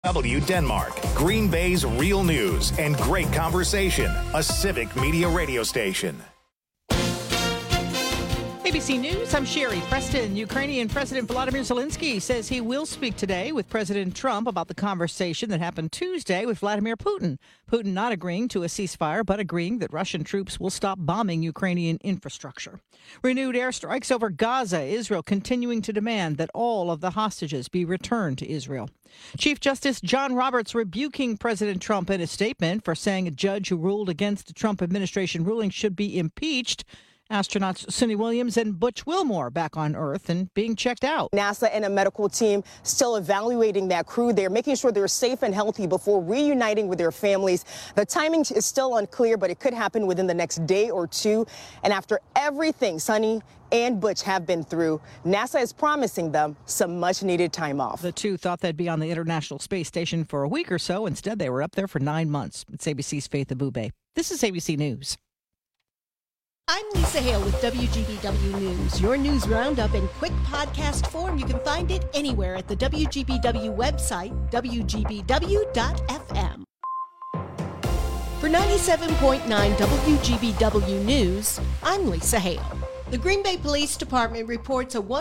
W Denmark, Green Bay's real news and great conversation, a civic media radio station. ABC News, I'm Sherry Preston. Ukrainian President Volodymyr Zelensky says he will speak today with President Trump about the conversation that happened Tuesday with Vladimir Putin. Putin not agreeing to a ceasefire, but agreeing that Russian troops will stop bombing Ukrainian infrastructure. Renewed airstrikes over Gaza, Israel continuing to demand that all of the hostages be returned to Israel. Chief Justice John Roberts rebuking President Trump in a statement for saying a judge who ruled against the Trump administration ruling should be impeached. Astronauts Suni Williams and Butch Wilmore back on Earth and being checked out. NASA and a medical team still evaluating that crew. They're making sure they're safe and healthy before reuniting with their families. The timing is still unclear, but it could happen within the next day or two. And after everything Suni and Butch have been through, NASA is promising them some much-needed time off. The two thought they'd be on the International Space Station for a week or so. Instead, they were up there for 9 months. It's ABC's Faith Abube. This is ABC News. I'm Lisa Hale with WGBW News. Your news roundup in quick podcast form. You can find it anywhere at the WGBW website, WGBW.FM. For 97.9 WGBW News, I'm Lisa Hale. The Green Bay Police Department reports a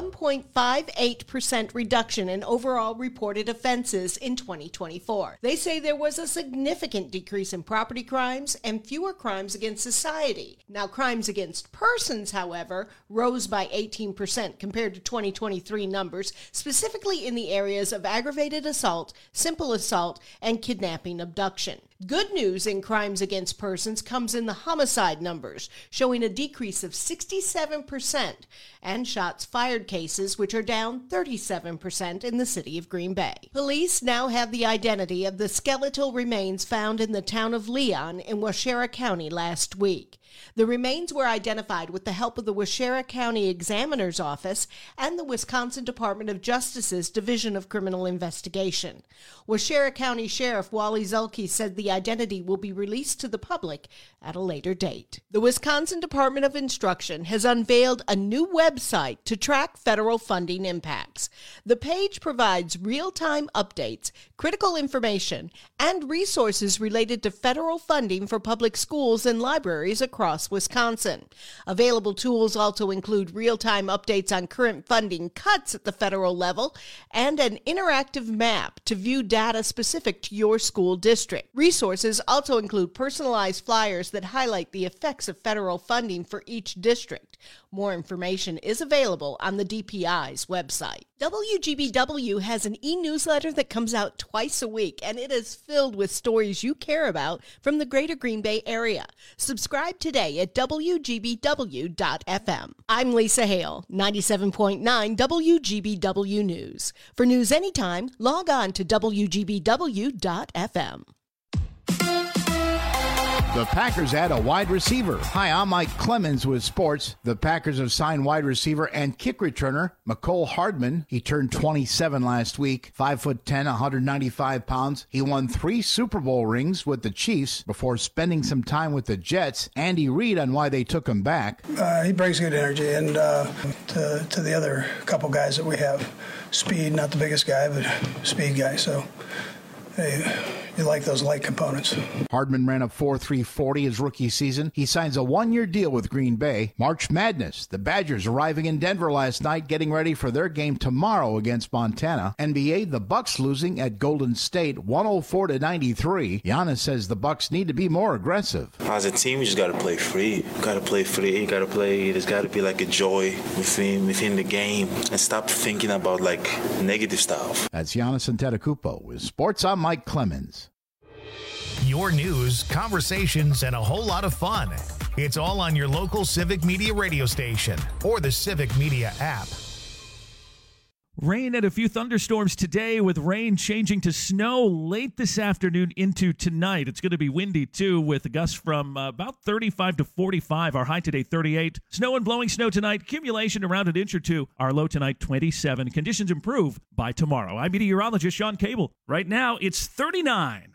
1.58% reduction in overall reported offenses in 2024. They say there was a significant decrease in property crimes and fewer crimes against society. Now, crimes against persons, however, rose by 18% compared to 2023 numbers, specifically in the areas of aggravated assault, simple assault, and kidnapping abduction. Good news in crimes against persons comes in the homicide numbers, showing a decrease of 67%, and shots fired cases, which are down 37% in the city of Green Bay. Police now have the identity of the skeletal remains found in the town of Leon in Waushara County last week. The remains were identified with the help of the Waushara County Examiner's Office and the Wisconsin Department of Justice's Division of Criminal Investigation. Waushara County Sheriff Wally Zulke said the identity will be released to the public at a later date. The Wisconsin Department of Instruction has unveiled a new website to track federal funding impacts. The page provides real-time updates, critical information, and resources related to federal funding for public schools and libraries across Wisconsin. Available tools also include real-time updates on current funding cuts at the federal level and an interactive map to view data specific to your school district. Resources also include personalized flyers that highlight the effects of federal funding for each district. More information is available on the DPI's website. WGBW has an e-newsletter that comes out twice a week, and it is filled with stories you care about from the greater Green Bay area. Subscribe today at WGBW.FM. I'm Lisa Hale, 97.9 WGBW News. For news anytime, log on to WGBW.FM. The Packers add a wide receiver. Hi, I'm Mike Clemens with sports. The Packers have signed wide receiver and kick returner Mecole Hardman. He turned 27 last week, 5'10", 195 pounds. He won 3 Super Bowl rings with the Chiefs before spending some time with the Jets. Andy Reid on why they took him back. He brings good energy, and to the other couple guys that we have, speed, not the biggest guy, but speed guy. So you like those light components. Hardman ran a 4.340 his rookie season. He signs a 1-year deal with Green Bay. March Madness. The Badgers arriving in Denver last night, getting ready for their game tomorrow against Montana. NBA, the Bucks losing at Golden State 104-93. Giannis says the Bucks need to be more aggressive. As a team, you just got to play free. You got to play free. You got to play. There's got to be like a joy within the game and stop thinking about like negative stuff. That's Giannis Antetokounmpo with Sports. I'm Mike Clemens. Your news, conversations, and a whole lot of fun. It's all on your local Civic Media radio station or the Civic Media app. Rain and a few thunderstorms today, with rain changing to snow late this afternoon into tonight. It's going to be windy, too, with gusts from about 35 to 45. Our high today, 38. Snow and blowing snow tonight. Accumulation around an inch or two. Our low tonight, 27. Conditions improve by tomorrow. I'm meteorologist Sean Cable. Right now, it's 39.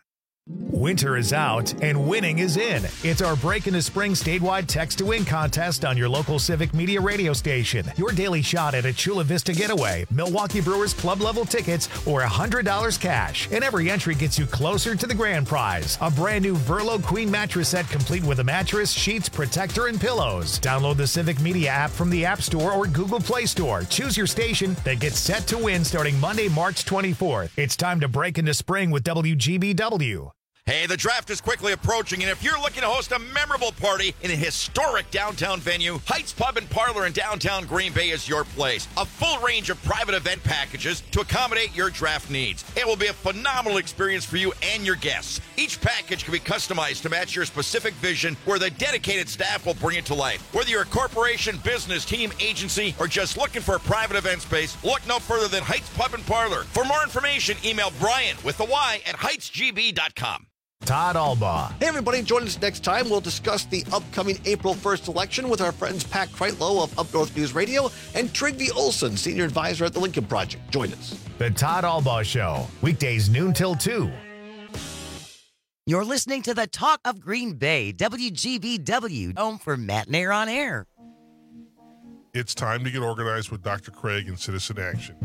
Winter is out and winning is in. It's our Break into Spring statewide Text to Win contest on your local Civic Media radio station. Your daily shot at a Chula Vista getaway, Milwaukee Brewers club level tickets, or $100 cash. And every entry gets you closer to the grand prize. A brand new Verlo Queen mattress set complete with a mattress, sheets, protector, and pillows. Download the Civic Media app from the App Store or Google Play Store. Choose your station, then get set to win starting Monday, March 24th. It's time to break into spring with WGBW. Hey, the draft is quickly approaching, and if you're looking to host a memorable party in a historic downtown venue, Heights Pub and Parlor in downtown Green Bay is your place. A full range of private event packages to accommodate your draft needs. It will be a phenomenal experience for you and your guests. Each package can be customized to match your specific vision, where the dedicated staff will bring it to life. Whether you're a corporation, business, team, agency, or just looking for a private event space, look no further than Heights Pub and Parlor. For more information, email Brian with the Y at heightsgb.com. Todd Albaugh. Hey, everybody. Join us next time. We'll discuss the upcoming April 1st election with our friends Pat Kreitlow of Up North News Radio and Trygve Olson, Senior Advisor at the Lincoln Project. Join us. The Todd Albaugh Show, weekdays noon till 2. You're listening to the Talk of Green Bay, WGBW, home for Matt Nair on Air. It's time to get organized with Dr. Craig and Citizen Action.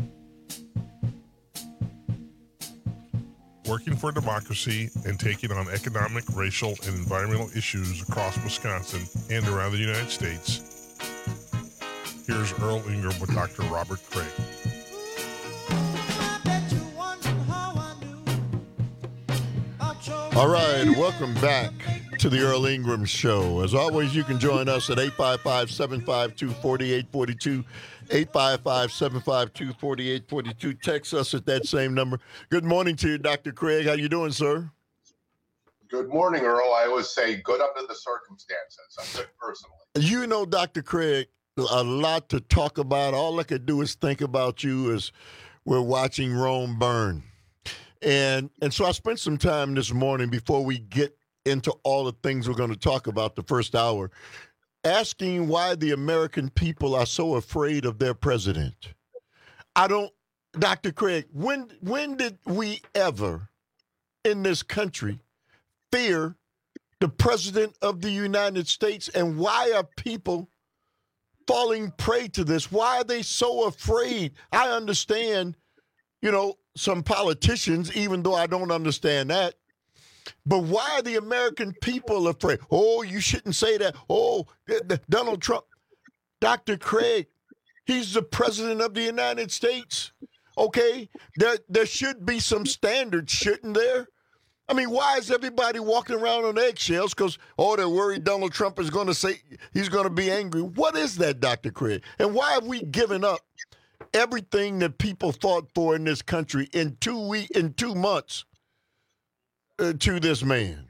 Working for democracy and taking on economic, racial, and environmental issues across Wisconsin and around the United States. Here's Earl Ingram with Dr. Robert Craig. All right, welcome back to the Earl Ingram Show. As always, you can join us at 855-752-4842, 855-752-4842. Text us at that same number. Good morning to you, Dr. Craig. How you doing, sir? Good morning, Earl. I always say good under the circumstances. I'm good personally. You know, Dr. Craig, a lot to talk about. All I could do is think about you as we're watching Rome burn. And so I spent some time this morning before we get into all the things we're going to talk about the first hour, asking why the American people are so afraid of their president. Dr. Craig, when did we ever in this country fear the president of the United States, and why are people falling prey to this? Why are they so afraid? I understand, some politicians, even though I don't understand that. But why are the American people afraid? Oh, you shouldn't say that. Oh, Donald Trump. Dr. Craig, he's the president of the United States. Okay? There should be some standards, shouldn't there? I mean, why is everybody walking around on eggshells? Because, they're worried Donald Trump is going to say he's going to be angry. What is that, Dr. Craig? And why have we given up everything that people fought for in this country in 2 months to this man?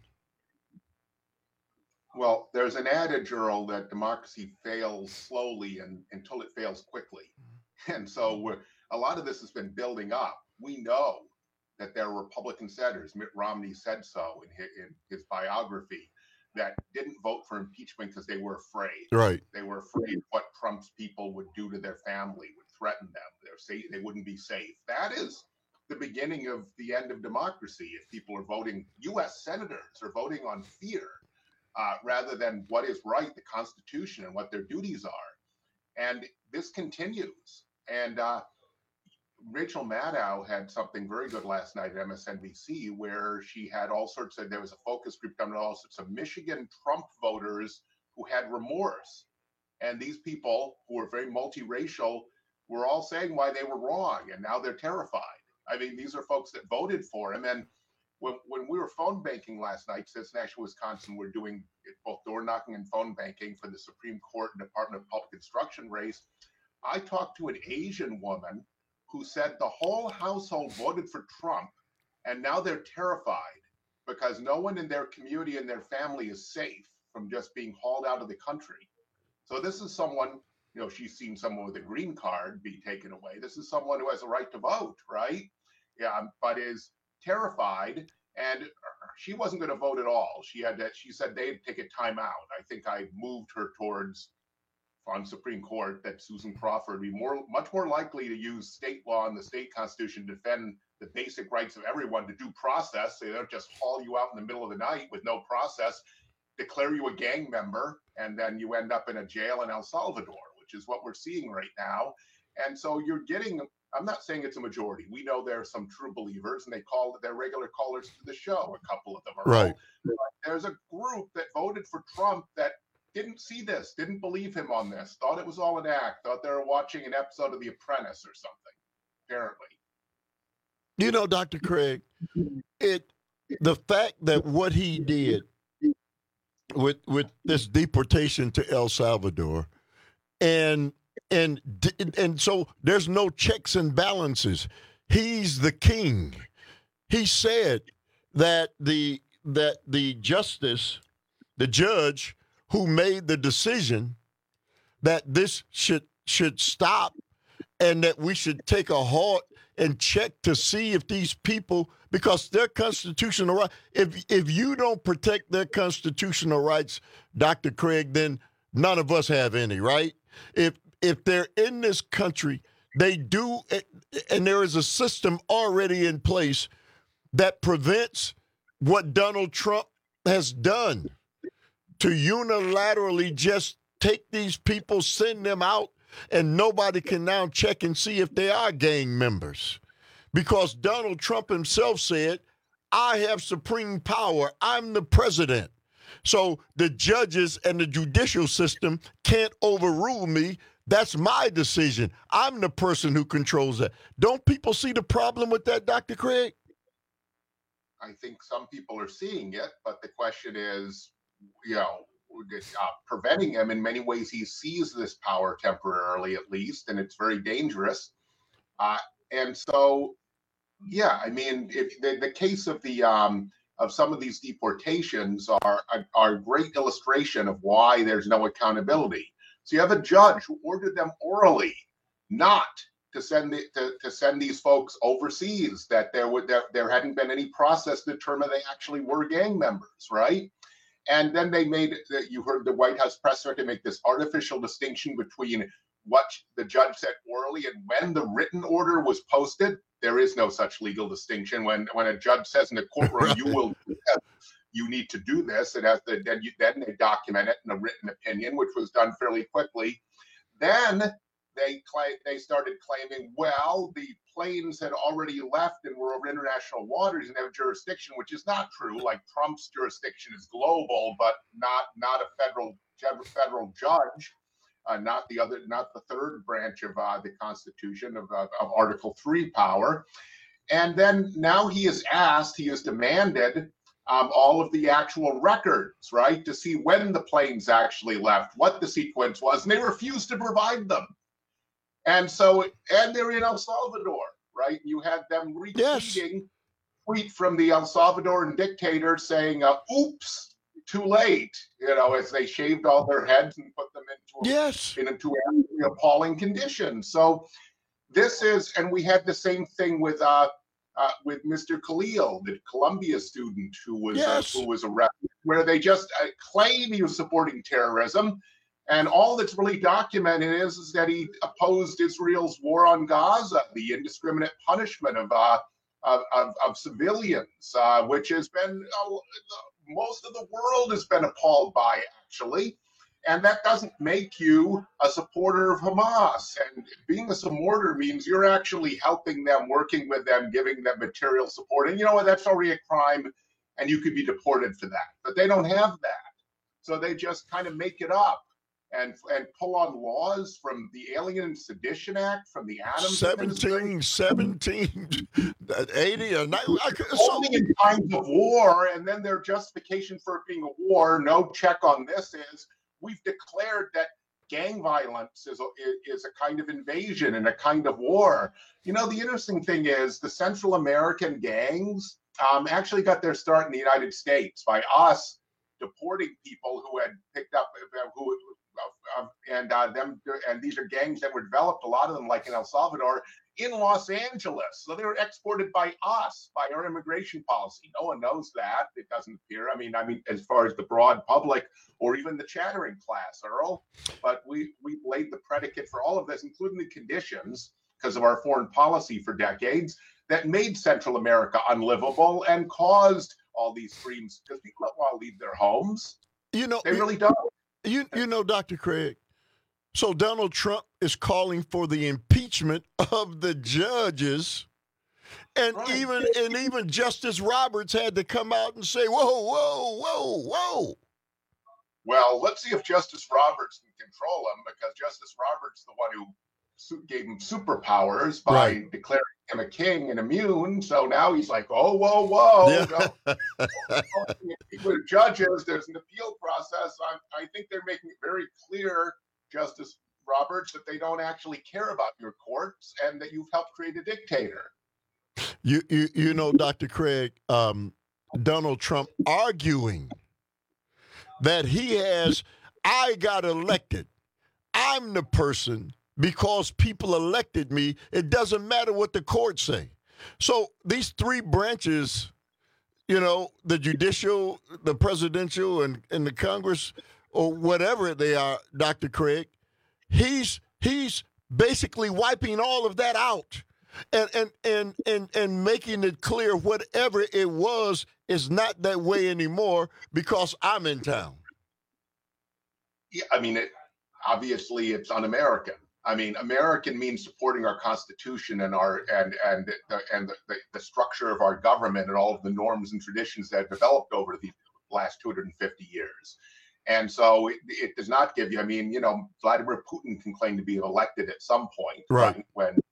Well, there's an adage, Earl, that democracy fails slowly until it fails quickly. And so a lot of this has been building up. We know that there are Republican senators, Mitt Romney said so in his biography, that didn't vote for impeachment because they were afraid. Right. They were afraid what Trump's people would do to their family, would threaten them. They wouldn't be safe. That is the beginning of the end of democracy. If people are voting, U.S. senators are voting on fear rather than what is right, the Constitution, and what their duties are. And this continues. And Rachel Maddow had something very good last night at MSNBC, where she had there was a focus group done with all sorts of Michigan Trump voters who had remorse. And these people, who were very multiracial, were all saying why they were wrong, and now they're terrified. I mean, these are folks that voted for him. And when we were phone banking last night, Citizen Action Wisconsin, we're doing both door knocking and phone banking for the Supreme Court and Department of Public Instruction race. I talked to an Asian woman who said the whole household voted for Trump, and now they're terrified because no one in their community and their family is safe from just being hauled out of the country. So this is someone, she's seen someone with a green card be taken away. This is someone who has a right to vote, right? Yeah, but is terrified, and she wasn't going to vote at all. She said they'd take a time out. I think I moved her towards, on Supreme Court, that Susan Crawford would be much more likely to use state law and the state constitution to defend the basic rights of everyone to due process. They don't just haul you out in the middle of the night with no process, declare you a gang member, and then you end up in a jail in El Salvador, which is what we're seeing right now. And so you're getting, I'm not saying it's a majority. We know there are some true believers, and they're regular callers to the show. A couple of them are. Right. But there's a group that voted for Trump that didn't see this, didn't believe him on this, thought it was all an act, thought they were watching an episode of The Apprentice or something, apparently. You know, Dr. Craig, the fact that what he did with this deportation to El Salvador, and so there's no checks and balances. He's the king. He said that the judge who made the decision that this should stop, and that we should take a halt and check to see if these people, because their constitutional right, if you don't protect their constitutional rights, Dr. Craig, then none of us have any, right? If they're in this country, they do, and there is a system already in place that prevents what Donald Trump has done to unilaterally just take these people, send them out, and nobody can now check and see if they are gang members. Because Donald Trump himself said, I have supreme power. I'm the president. So the judges and the judicial system can't overrule me. That's my decision. I'm the person who controls that. Don't people see the problem with that, Dr. Craig? I think some people are seeing it, but the question is, preventing him. In many ways, he seized this power temporarily, at least, and it's very dangerous. And so, yeah, I mean, if the case of of some of these deportations are a great illustration of why there's no accountability. So you have a judge who ordered them orally not to send these folks overseas, that there hadn't been any process to determine they actually were gang members, right? And then they made, you heard the White House press secretary make this artificial distinction between what the judge said orally and when the written order was posted. There is no such legal distinction. When a judge says in the courtroom, you need to do this, it has to, then they document it in a written opinion, which was done fairly quickly. Then they started claiming, well, the planes had already left and were over international waters and have jurisdiction, which is not true. Like Trump's jurisdiction is global, but not a federal judge, not the third branch of the Constitution of Article 3 power. And then now he is demanded all of the actual records, right, to see when the planes actually left, what the sequence was, and they refused to provide them. And they're in El Salvador, right? You had them retweeting tweet from the El Salvadoran dictator saying, oops, too late, as they shaved all their heads and put them into appalling conditions. So this is, and we had the same thing with Mr. Khalil, the Columbia student who was arrested, where they just claim he was supporting terrorism. And all that's really documented is that he opposed Israel's war on Gaza, the indiscriminate punishment of civilians, which has been most of the world has been appalled by, actually. And that doesn't make you a supporter of Hamas. And being a supporter means you're actually helping them, working with them, giving them material support. And you know what? That's already a crime, and you could be deported for that. But they don't have that. So they just kind of make it up and pull on laws from the Alien and Sedition Act, from the Adams 1780 or 90. Only in times of war, and then their justification for it being a war, no check on this, is we've declared that gang violence is a kind of invasion and a kind of war. The interesting thing is the Central American gangs actually got their start in the United States by us deporting people who had picked up and these are gangs that were developed, a lot of them like in El Salvador, in Los Angeles. So they were exported by us, by our immigration policy. No one knows that. It doesn't appear. I mean, as far as the broad public or even the chattering class, Earl. But we laid the predicate for all of this, including the conditions, because of our foreign policy for decades that made Central America unlivable and caused all these streams, because people don't want to leave their homes. They really don't. You know, Dr. Craig, so Donald Trump is calling for the impeachment of the judges. And even Justice Roberts had to come out and say, whoa. Well, let's see if Justice Roberts can control him, because Justice Roberts, the one who gave him superpowers by declaring him a king and immune. So now he's like, whoa. Yeah. With judges, there's an appeal process. I think they're making it very clear, Justice Roberts, that they don't actually care about your courts and that you've helped create a dictator. You know, Dr. Craig, Donald Trump arguing that I got elected. I'm the person because people elected me. It doesn't matter what the courts say. So these three branches, you know, the judicial, the presidential, and the Congress, or whatever they are, Dr. Craig, he's basically wiping all of that out. And making it clear whatever it was is not that way anymore because I'm in town. Yeah, I mean, obviously it's un-American. I mean, American means supporting our Constitution and the structure of our government and all of the norms and traditions that have developed over the last 250 years. And so it does not give you. I mean, you know, Vladimir Putin can claim to be elected at some point, right?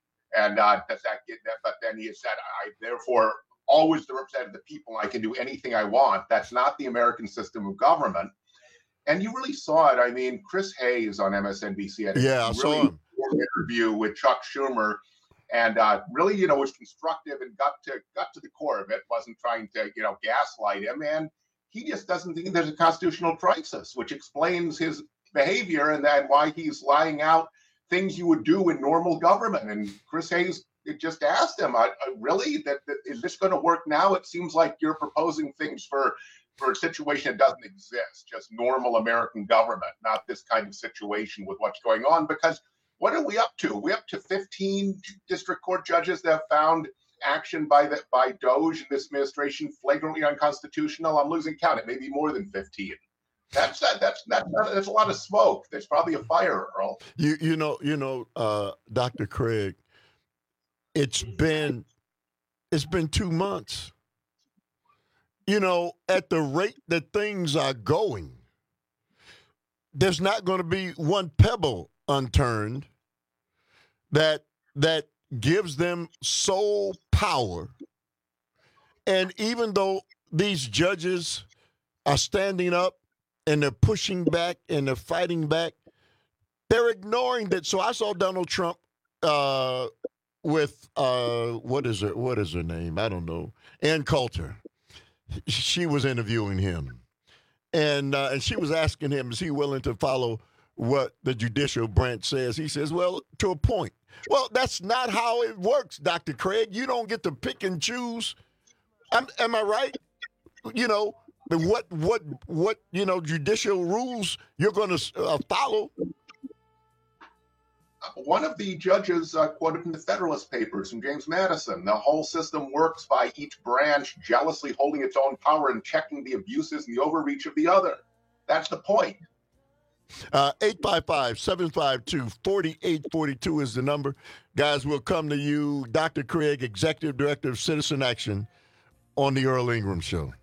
But then he has said, I therefore always the representative of the people. I can do anything I want. That's not the American system of government. And you really saw it. I mean, Chris Hayes on MSNBC had a really important interview with Chuck Schumer, and really, you know, was constructive and got to the core of it. Wasn't trying to, you know, gaslight him. And he just doesn't think there's a constitutional crisis, which explains his behavior and then why he's lying out things you would do in normal government. And Chris Hayes just asked him, really, that is this going to work now? It seems like you're proposing things for a situation that doesn't exist, just normal American government, not this kind of situation with what's going on. Because what are we up to? We're up to 15 district court judges that have found action by DOJ in this administration flagrantly unconstitutional. I'm losing count. It may be more than 15. That's a lot of smoke. There's probably a fire, Earl. You know, Dr. Craig, it's been 2 months. You know, at the rate that things are going, there's not going to be one pebble unturned that gives them sole power. And even though these judges are standing up and they're pushing back and they're fighting back, they're ignoring that. So I saw Donald Trump with what is her name? I don't know. Ann Coulter. She was interviewing him, and she was asking him, is he willing to follow what the judicial branch says? He says, well, to a point. Well, that's not how it works, Dr. Craig. You don't get to pick and choose. Am I right? You know, what you know, judicial rules you're going to follow. One of the judges quoted from the Federalist Papers from James Madison, the whole system works by each branch jealously holding its own power and checking the abuses and the overreach of the other. That's the point. 855-752-4842 is the number. Guys, we'll come to you. Dr. Craig, Executive Director of Citizen Action on the Earl Ingram Show.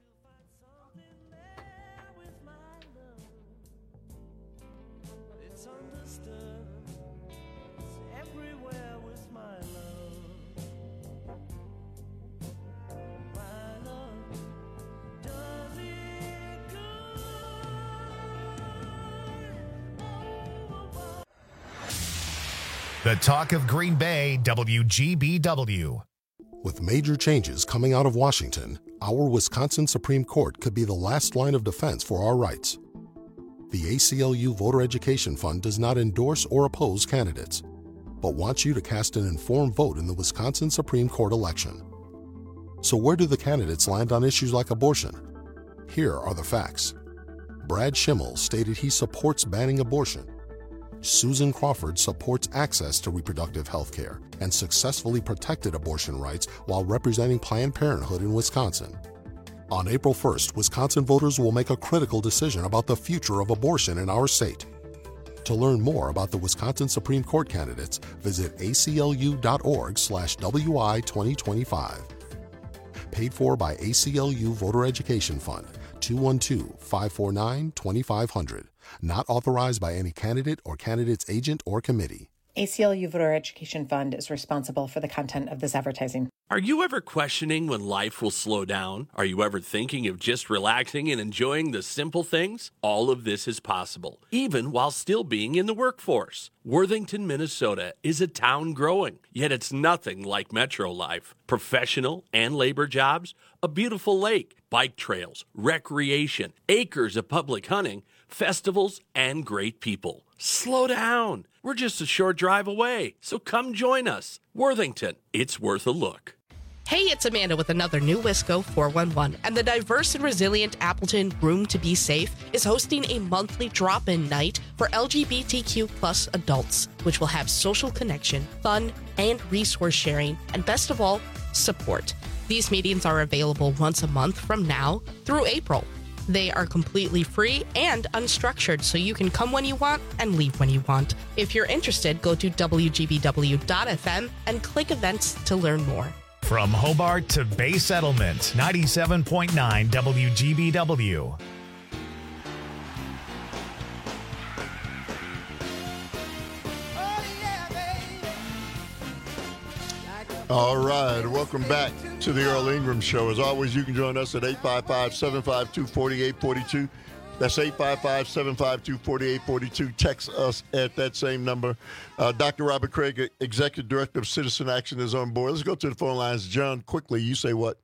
The talk of Green Bay, WGBW. With major changes coming out of Washington, our Wisconsin Supreme Court could be the last line of defense for our rights. The ACLU Voter Education Fund does not endorse or oppose candidates, but wants you to cast an informed vote in the Wisconsin Supreme Court election. So where do the candidates land on issues like abortion? Here are the facts. Brad Schimmel stated he supports banning abortion. Susan Crawford supports access to reproductive health care and successfully protected abortion rights while representing Planned Parenthood in Wisconsin. On April 1st, Wisconsin voters will make a critical decision about the future of abortion in our state. To learn more about the Wisconsin Supreme Court candidates, visit aclu.org/WI2025. Paid for by ACLU Voter Education Fund, 212-549-2500. Not authorized by any candidate or candidate's agent or committee. ACLU Voter Education Fund is responsible for the content of this advertising. Are you ever questioning when life will slow down? Are you ever thinking of just relaxing and enjoying the simple things? All of this is possible, even while still being in the workforce. Worthington, Minnesota is a town growing, yet it's nothing like metro life. Professional and labor jobs, a beautiful lake, bike trails, recreation, acres of public hunting, festivals, and great people. Slow down. We're just a short drive away, so come join us. Worthington, it's worth a look. Hey, it's Amanda with another new Wisco 411, and the diverse and resilient Appleton Room to Be Safe is hosting a monthly drop-in night for LGBTQ plus adults, which will have social connection, fun, and resource sharing, and best of all, support. These meetings are available once a month from now through April. They are completely free and unstructured, so you can come when you want and leave when you want. If you're interested, go to WGBW.FM and click events to learn more. From Hobart to Bay Settlement, 97.9 WGBW. All right, welcome back to the Earl Ingram Show. As always, you can join us at 855-752-4842. That's 855-752-4842. Text us at that same number. Dr. Robert Craig, Executive Director of Citizen Action, is on board. Let's go to the phone lines. John, quickly, you say what?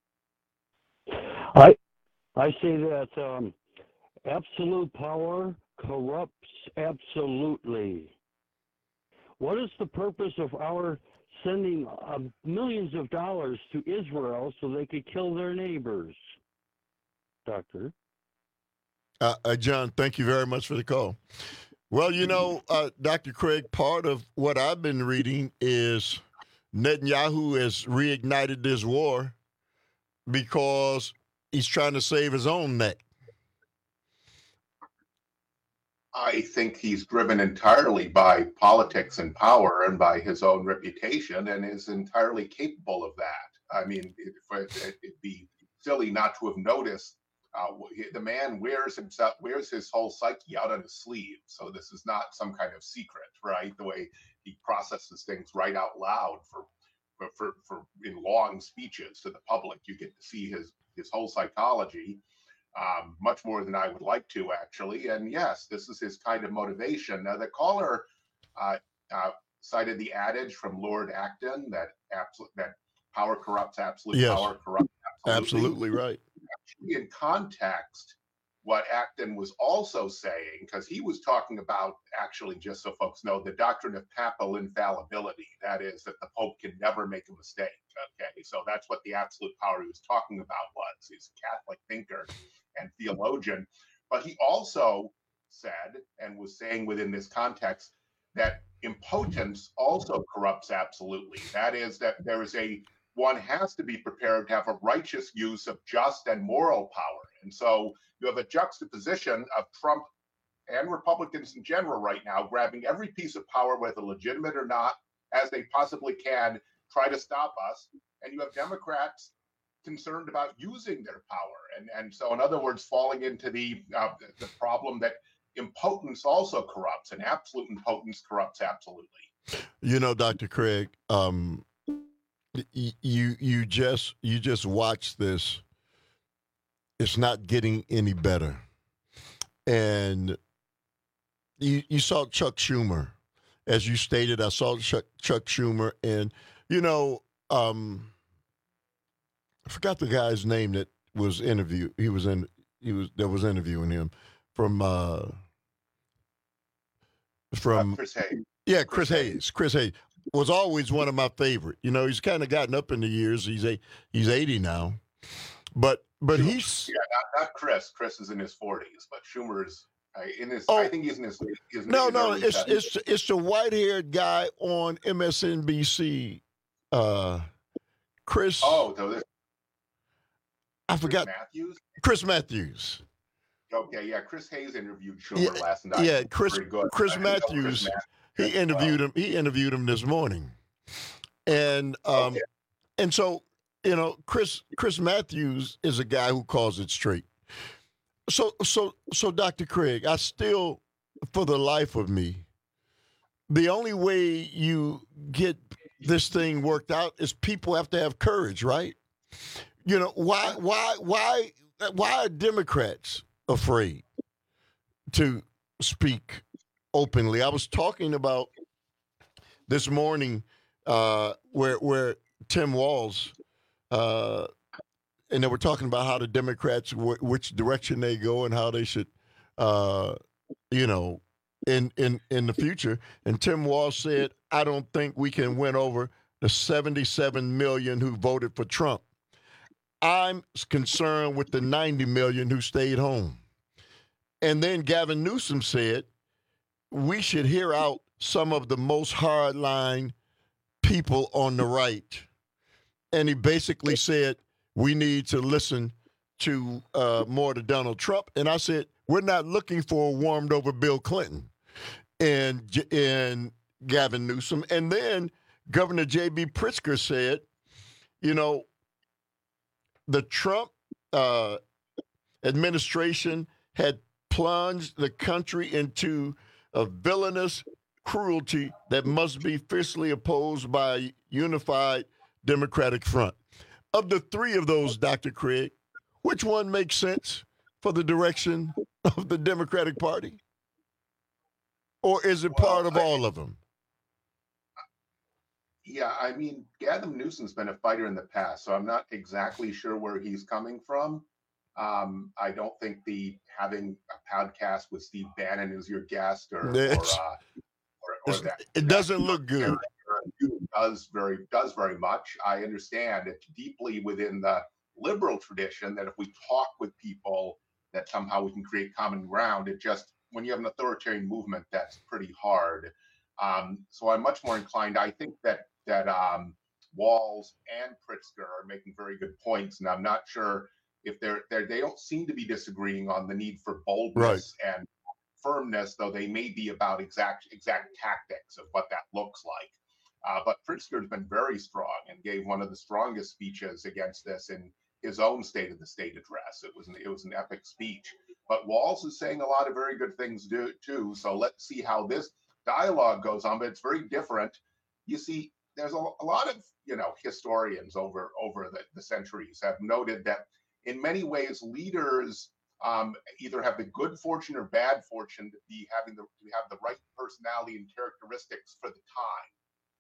I say that absolute power corrupts absolutely. What is the purpose of our sending millions of dollars to Israel so they could kill their neighbors? Doctor? John, thank you very much for the call. Well, you know, Dr. Craig, part of what I've been reading is Netanyahu has reignited this war because he's trying to save his own neck. I think he's driven entirely by politics and power and by his own reputation, and is entirely capable of that. I mean, it'd be silly not to have noticed. The man wears his whole psyche out on his sleeve. So this is not some kind of secret, right? The way he processes things right out loud for in long speeches to the public, you get to see his whole psychology. Much more than I would like to, actually. And yes, this is his kind of motivation. Now, the caller cited the adage from Lord Acton that power corrupts absolute, yes. Power corrupts absolutely. Absolutely right. Actually, in context, what Acton was also saying, because he was talking about, actually, just so folks know, the doctrine of papal infallibility. That is, that the Pope can never make a mistake. Okay, so that's what the absolute power he was talking about was. He's a Catholic thinker and theologian. But he also said, and was saying within this context, that impotence also corrupts absolutely. That is, that one has to be prepared to have a righteous use of just and moral power. And so you have a juxtaposition of Trump and Republicans in general right now grabbing every piece of power, whether legitimate or not, as they possibly can, try to stop us. And you have Democrats concerned about using their power. And so, in other words, falling into the problem that impotence also corrupts, and absolute impotence corrupts absolutely. You know, Dr. Craig, you just watch this. It's not getting any better. And you saw Chuck Schumer. As you stated, I saw Chuck Schumer, and, you know, I forgot the guy's name that was interviewing him from Chris Hayes. Yeah, Chris Hayes. Chris Hayes was always one of my favorite. You know, he's kind of gotten up in the years. He's 80 now, but he's not Chris. Chris is in his 40s, but Schumer is I think he's in his. No, it's the white-haired guy on MSNBC, Chris. Oh, so I forgot. Matthews. Chris Matthews. Okay, yeah, Chris Hayes interviewed Schumer last night. Yeah, Chris Matthews. He interviewed him. He interviewed him this morning, and so Chris Matthews is a guy who calls it straight. So Dr. Craig, I still, for the life of me, the only way you get this thing worked out is people have to have courage, right? Why are Democrats afraid to speak openly? I was talking about this morning where Tim Walz, and they were talking about how the Democrats, which direction they go and how they should, in the future. And Tim Walz said, I don't think we can win over the 77 million who voted for Trump. I'm concerned with the 90 million who stayed home. And then Gavin Newsom said, we should hear out some of the most hardline people on the right. And he basically said, we need to listen to more to Donald Trump. And I said, we're not looking for a warmed over Bill Clinton and Gavin Newsom. And then Governor J.B. Pritzker said, the Trump administration had plunged the country into a villainous cruelty that must be fiercely opposed by a unified Democratic front. Of the three of those, Dr. Craig, which one makes sense for the direction of the Democratic Party? Or is it part of all of them? Yeah, I mean, Gavin Newsom's been a fighter in the past, so I'm not exactly sure where he's coming from. I don't think having a podcast with Steve Bannon as your guest or that it doesn't look good. Does very much. I understand it deeply within the liberal tradition that if we talk with people that somehow we can create common ground. It just, when you have an authoritarian movement, that's pretty hard. So I'm much more inclined. I think that Walz and Pritzker are making very good points, and I'm not sure if they don't seem to be disagreeing on the need for boldness and firmness, though they may be about exact tactics of what that looks like. But Pritzker's been very strong and gave one of the strongest speeches against this in his own State of the State address. It was an epic speech. But Walz is saying a lot of very good things too. So let's see how this dialogue goes on. But it's very different. You see, there's a lot of historians over the centuries have noted that in many ways leaders either have the good fortune or bad fortune to have the right personality and characteristics for the time.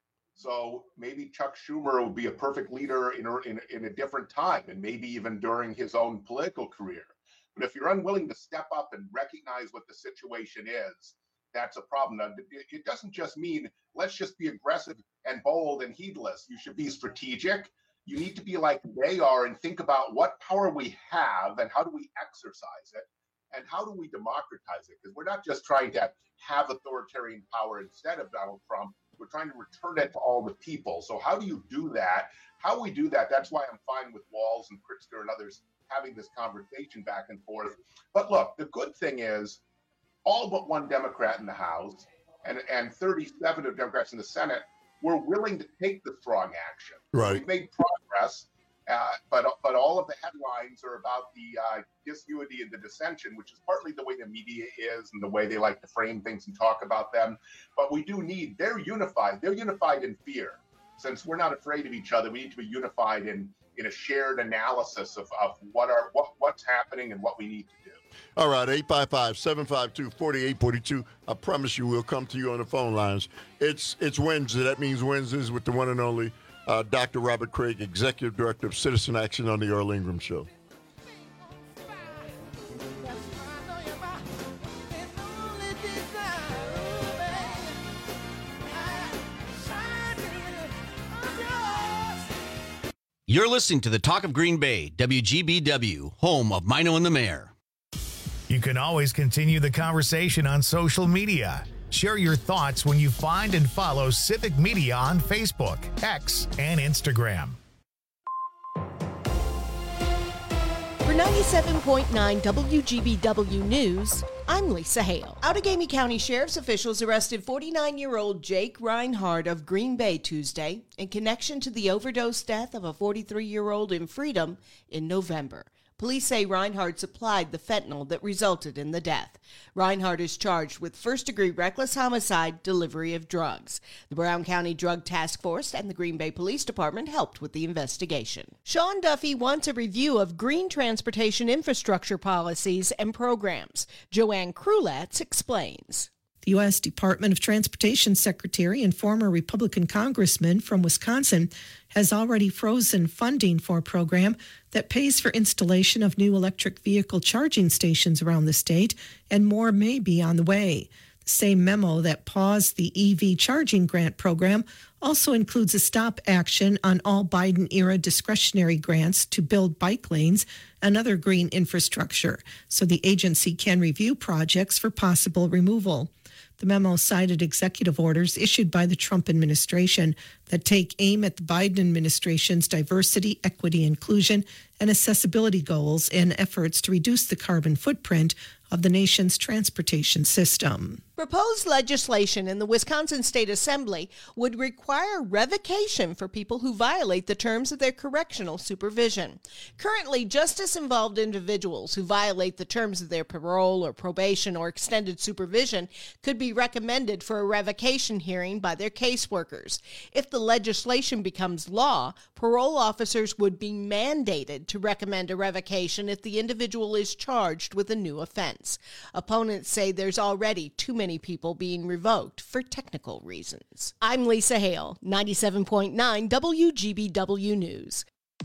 So maybe Chuck Schumer would be a perfect leader in a different time, and maybe even during his own political career. But if you're unwilling to step up and recognize what the situation is, that's a problem. Now, it doesn't just mean let's just be aggressive and bold and heedless. You should be strategic. You need to be like they are and think about what power we have and how do we exercise it and how do we democratize it? Because we're not just trying to have authoritarian power instead of Donald Trump. We're trying to return it to all the people. So how do you do that? How we do that, that's why I'm fine with Walz and Pritzker and others having this conversation back and forth. But look, the good thing is all but one Democrat in the House and 37 of Democrats in the Senate were willing to take the strong action. Right. We've made progress, but all of the headlines are about the disunity and the dissension, which is partly the way the media is and the way they like to frame things and talk about them. But we do need, they're unified. They're unified in fear. Since we're not afraid of each other, we need to be unified in a shared analysis of what's happening and what we need to do. All right, 855-752-4842. I promise you we'll come to you on the phone lines. It's Wednesday. That means Wednesdays with the one and only Dr. Robert Craig, Executive Director of Citizen Action on the Earl Ingram Show. You're listening to the Talk of Green Bay, WGBW, home of Mino and the Mayor. You can always continue the conversation on social media. Share your thoughts when you find and follow Civic Media on Facebook, X, and Instagram. For 97.9 WGBW News, I'm Lisa Hale. Outagamie County Sheriff's officials arrested 49-year-old Jake Reinhardt of Green Bay Tuesday in connection to the overdose death of a 43-year-old in Freedom in November. Police say Reinhardt supplied the fentanyl that resulted in the death. Reinhardt is charged with first-degree reckless homicide, delivery of drugs. The Brown County Drug Task Force and the Green Bay Police Department helped with the investigation. Sean Duffy wants a review of green transportation infrastructure policies and programs. Joanne Krulatz explains. The U.S. Department of Transportation Secretary and former Republican congressman from Wisconsin has already frozen funding for a program that pays for installation of new electric vehicle charging stations around the state, and more may be on the way. The same memo that paused the EV charging grant program also includes a stop action on all Biden-era discretionary grants to build bike lanes and other green infrastructure, so the agency can review projects for possible removal. The memo cited executive orders issued by the Trump administration that take aim at the Biden administration's diversity, equity, inclusion, and accessibility goals and efforts to reduce the carbon footprint of the nation's transportation system. Proposed legislation in the Wisconsin State Assembly would require revocation for people who violate the terms of their correctional supervision. Currently, justice-involved individuals who violate the terms of their parole or probation or extended supervision could be recommended for a revocation hearing by their caseworkers. If the legislation becomes law, parole officers would be mandated to recommend a revocation if the individual is charged with a new offense. Opponents say there's already too many people being revoked for technical reasons. I'm Lisa Hale, 97.9 WGBW News.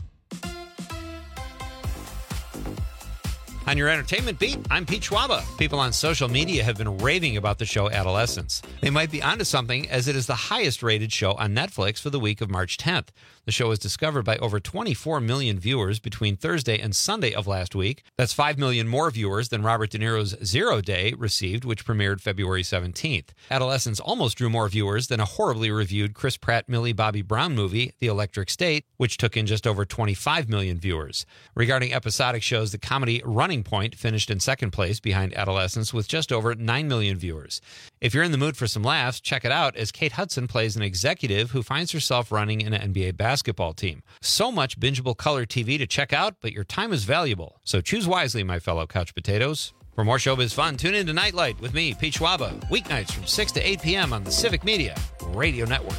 On your entertainment beat, I'm Pete Schwaba. People on social media have been raving about the show Adolescence. They might be onto something, as it is the highest-rated show on Netflix for the week of March 10th. The show was discovered by over 24 million viewers between Thursday and Sunday of last week. That's 5 million more viewers than Robert De Niro's Zero Day received, which premiered February 17th. Adolescence almost drew more viewers than a horribly reviewed Chris Pratt, Millie Bobby Brown movie, The Electric State, which took in just over 25 million viewers. Regarding episodic shows, the comedy Running Point finished in second place behind Adolescence with just over 9 million viewers. If you're in the mood for some laughs, check it out, as Kate Hudson plays an executive who finds herself running an NBA basketball team. So much bingeable color TV to check out, but your time is valuable. So choose wisely, my fellow couch potatoes. For more showbiz fun, tune in to Nightlight with me, Pete Schwaba, weeknights from 6 to 8 p.m. on the Civic Media Radio Network.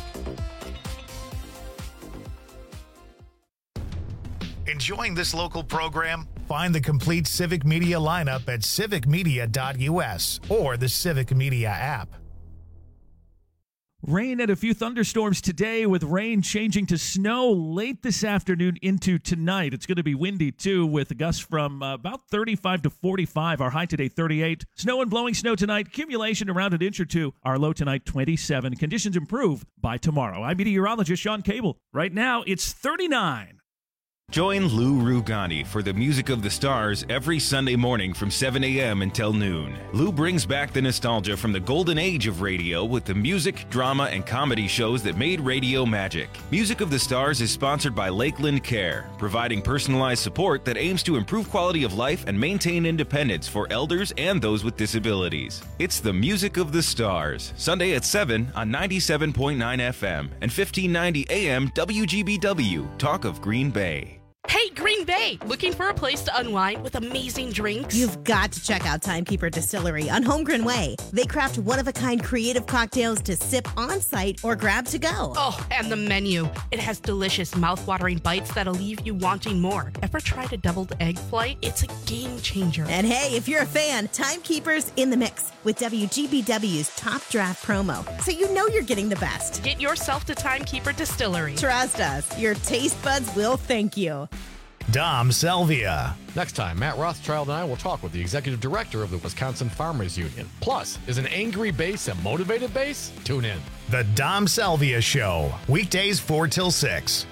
Enjoying this local program? Find the complete Civic Media lineup at civicmedia.us or the Civic Media app. Rain and a few thunderstorms today, with rain changing to snow late this afternoon into tonight. It's going to be windy, too, with gusts from about 35 to 45. Our high today, 38. Snow and blowing snow tonight. Accumulation around an inch or two. Our low tonight, 27. Conditions improve by tomorrow. I'm meteorologist Sean Cable. Right now, it's 39. Join Lou Rugani for the Music of the Stars every Sunday morning from 7 a.m. until noon. Lou brings back the nostalgia from the golden age of radio with the music, drama, and comedy shows that made radio magic. Music of the Stars is sponsored by Lakeland Care, providing personalized support that aims to improve quality of life and maintain independence for elders and those with disabilities. It's the Music of the Stars, Sunday at 7 on 97.9 FM and 1590 AM WGBW, Talk of Green Bay. Hey, Green Bay! Looking for a place to unwind with amazing drinks? You've got to check out Timekeeper Distillery on Holmgren Way. They craft one-of-a-kind creative cocktails to sip on-site or grab to go. Oh, and the menu. It has delicious, mouth-watering bites that'll leave you wanting more. Ever tried a deviled egg flight? It's a game changer. And hey, if you're a fan, Timekeeper's in the mix with WGBW's Top Draft promo, so you know you're getting the best. Get yourself to Timekeeper Distillery. Trust us, your taste buds will thank you. Dom Salvia. Next time, Matt Rothschild and I will talk with the executive director of the Wisconsin Farmers Union. Plus, is an angry base a motivated base? Tune in. The Dom Salvia Show, weekdays 4 till 6.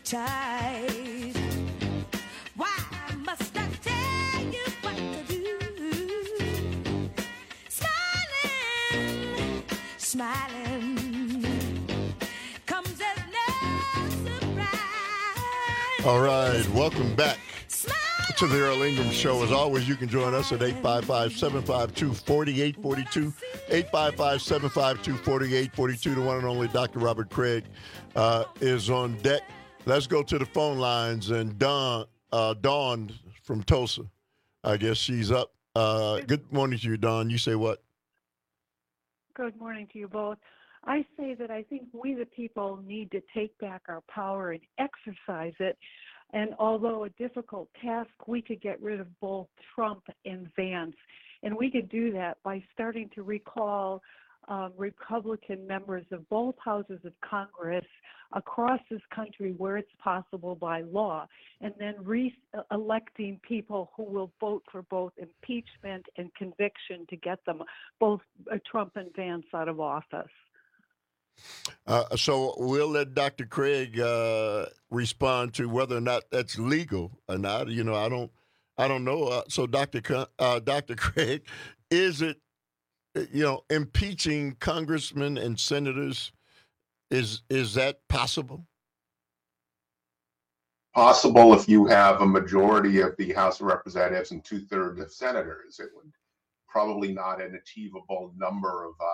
tight. Why must I tell you what to do? Smiling comes as no surprise. All right, welcome back to the Earl Ingram Show. As always, you can join us at 855-752-4842. 855-752-4842. The one and only Dr. Robert Craig is on deck. Let's go to the phone lines. And Dawn from Tulsa, I guess she's up. Good morning to you, Dawn. You say what? Good morning to you both. I say that I think we the people need to take back our power and exercise it. And although a difficult task, we could get rid of both Trump and Vance. And we could do that by starting to recall Republican members of both houses of Congress across this country where it's possible by law, and then re-electing people who will vote for both impeachment and conviction to get them, both Trump and Vance, out of office. So we'll let Dr. Craig respond to whether or not that's legal or not. You know, I don't know. So Dr. Craig, is it, impeaching congressmen and senators, is that possible? Possible if you have a majority of the House of Representatives and 2/3 of senators. It would probably not an achievable number of,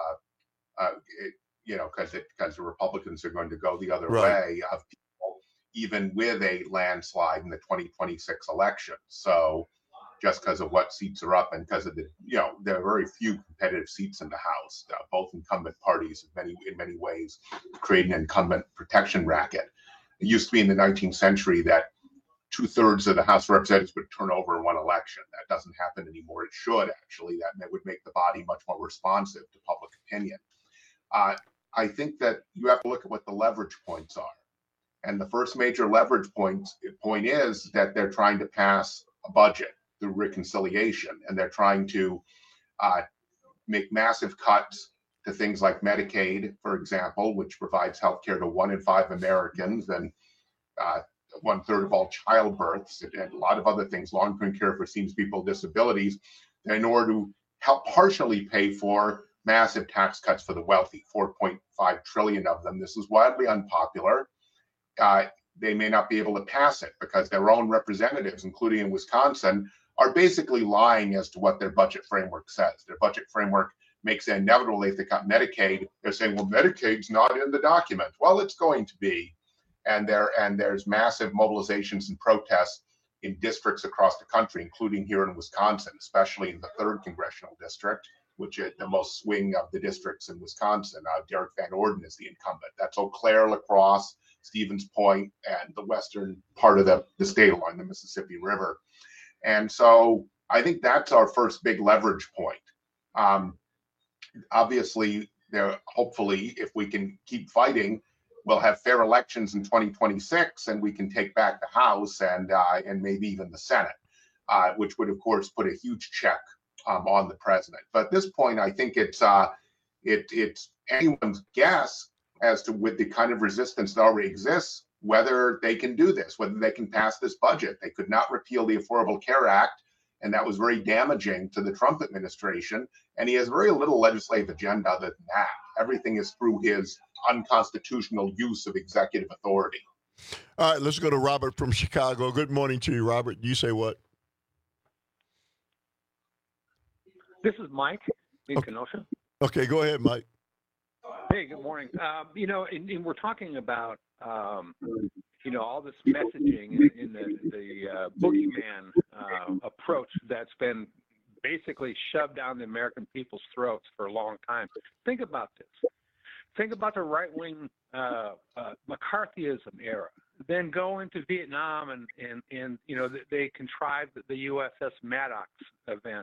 because the Republicans are going to go the other way of people, even with a landslide in the 2026 election. So just because of what seats are up and because of there are very few competitive seats in the House, both incumbent parties in many ways create an incumbent protection racket. It used to be in the 19th century that 2/3 of the House of Representatives would turn over in one election. That doesn't happen anymore. It should, actually. That would make the body much more responsive to public opinion. I think that you have to look at what the leverage points are. And the first major leverage point is that they're trying to pass a budget through reconciliation, and they're trying to make massive cuts to things like Medicaid, for example, which provides health care to 1 in 5 Americans and 1/3 of all childbirths, and a lot of other things, long-term care for seniors, people with disabilities, in order to help partially pay for massive tax cuts for the wealthy, 4.5 trillion of them. This is wildly unpopular. They may not be able to pass it because their own representatives, including in Wisconsin, are basically lying as to what their budget framework says. Their budget framework makes it inevitable if they cut Medicaid. They're saying, well, Medicaid's not in the document. Well, it's going to be. And there's massive mobilizations and protests in districts across the country, including here in Wisconsin, especially in the 3rd congressional district, which is the most swing of the districts in Wisconsin. Derek Van Orden is the incumbent. That's Eau Claire, La Crosse, Stevens Point, and the western part of the state along the Mississippi River. And so I think that's our first big leverage point. Obviously, hopefully, if we can keep fighting, we'll have fair elections in 2026, and we can take back the House and maybe even the Senate, which would, of course, put a huge check on the president. But at this point, I think it's anyone's guess as to, with the kind of resistance that already exists, whether they can do this, whether they can pass this budget. They could not repeal the Affordable Care Act, and that was very damaging to the Trump administration. And he has very little legislative agenda other than that. Everything is through his unconstitutional use of executive authority. All right, let's go to Robert from Chicago. Good morning to you, Robert. You say what? This is Mike in Kenosha. Okay, go ahead, Mike. Hey, good morning. And we're talking about, all this messaging in the boogeyman approach that's been basically shoved down the American people's throats for a long time. Think about this. Think about the right-wing McCarthyism era. Then go into Vietnam and they contrived the USS Maddox event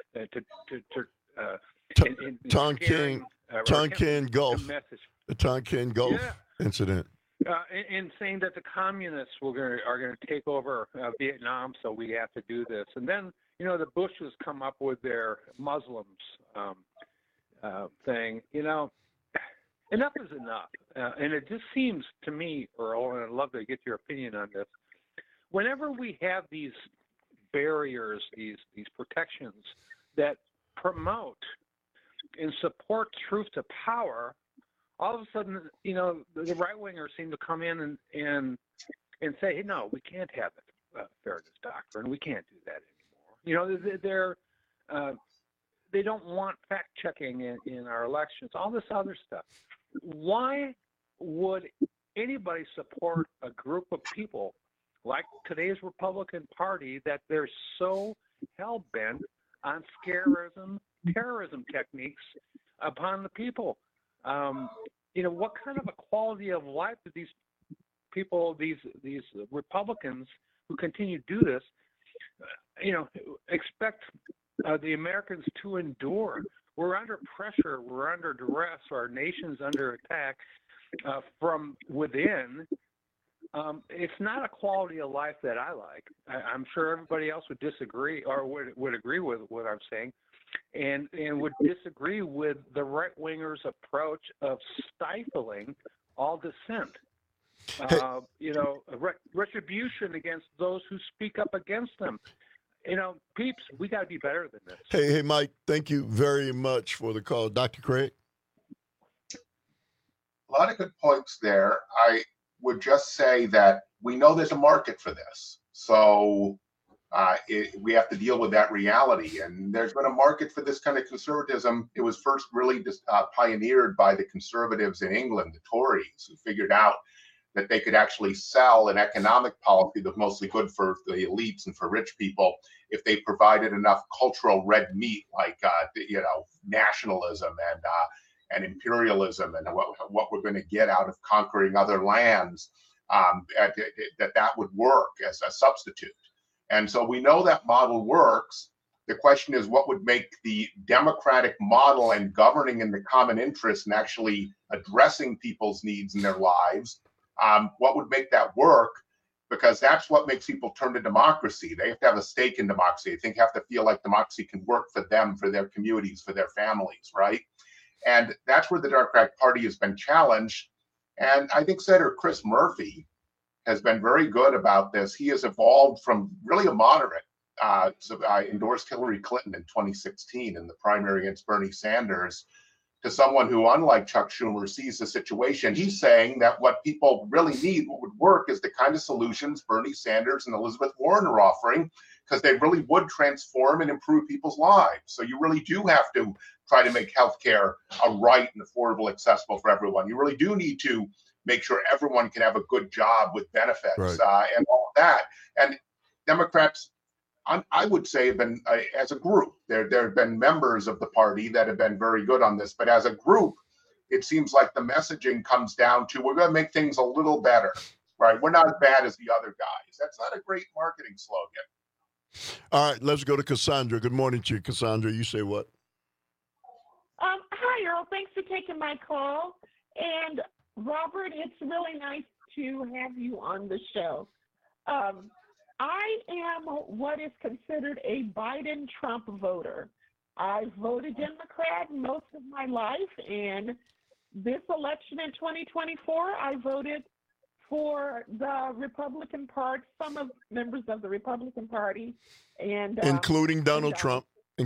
Tonkin Gulf, the Tonkin Gulf incident. And saying that the communists are going to take over Vietnam, so we have to do this. And then, the Bushes come up with their Muslims thing. enough is enough. And it just seems to me, Earl, and I'd love to get your opinion on this, whenever we have these barriers, these protections that promote and support truth to power, all of a sudden, you know, the right-wingers seem to come in and say, hey, no, we can't have it, fairness doctrine. We can't do that anymore. You know, they don't want fact-checking in our elections, all this other stuff. Why would anybody support a group of people like today's Republican Party that they're so hell-bent on scarism, terrorism techniques upon the people? You know, what kind of a quality of life do these people, these Republicans who continue to do this, you know, expect the Americans to endure? We're under pressure. We're under duress. Our nation's under attack from within. It's not a quality of life that I like. I'm sure everybody else would disagree or would agree with what I'm saying, and would disagree with the right-wingers' approach of stifling all dissent. You know, retribution against those who speak up against them. You know, peeps, we got to be better than this. Hey, Mike, thank you very much for the call. Dr. Craig? A lot of good points there. I would just say that we know there's a market for this. So we have to deal with that reality. And there's been a market for this kind of conservatism. It was first really pioneered by the conservatives in England, the Tories, who figured out that they could actually sell an economic policy that's mostly good for the elites and for rich people if they provided enough cultural red meat, like nationalism and imperialism, and what we're going to get out of conquering other lands, that would work as a substitute. And so we know that model works. The question is, what would make the democratic model and governing in the common interest and actually addressing people's needs in their lives? What would make that work? Because that's what makes people turn to democracy. They have to have a stake in democracy. They have to feel like democracy can work for them, for their communities, for their families, right? And that's where the Democratic Party has been challenged. And I think Senator Chris Murphy has been very good about this. He has evolved from really a moderate. I endorsed Hillary Clinton in 2016 in the primary against Bernie Sanders, to someone who, unlike Chuck Schumer, sees the situation. He's saying that what people really need, what would work, is the kind of solutions Bernie Sanders and Elizabeth Warren are offering, because they really would transform and improve people's lives. So you really do have to try to make healthcare a right and affordable, accessible for everyone. You really do need to make sure everyone can have a good job with benefits, right, and all of that. And Democrats, I would say, have been, as a group, there have been members of the party that have been very good on this. But as a group, it seems like the messaging comes down to, we're going to make things a little better, right? We're not as bad as the other guys. That's not a great marketing slogan. All right, let's go to Cassandra. Good morning to you, Cassandra. You say what? Hi, Earl. Thanks for taking my call. And Robert, it's really nice to have you on the show. I am what is considered a Biden-Trump voter. I voted Democrat most of my life, and this election in 2024, I voted for the Republican Party, members of the Republican Party, and including Donald Trump. And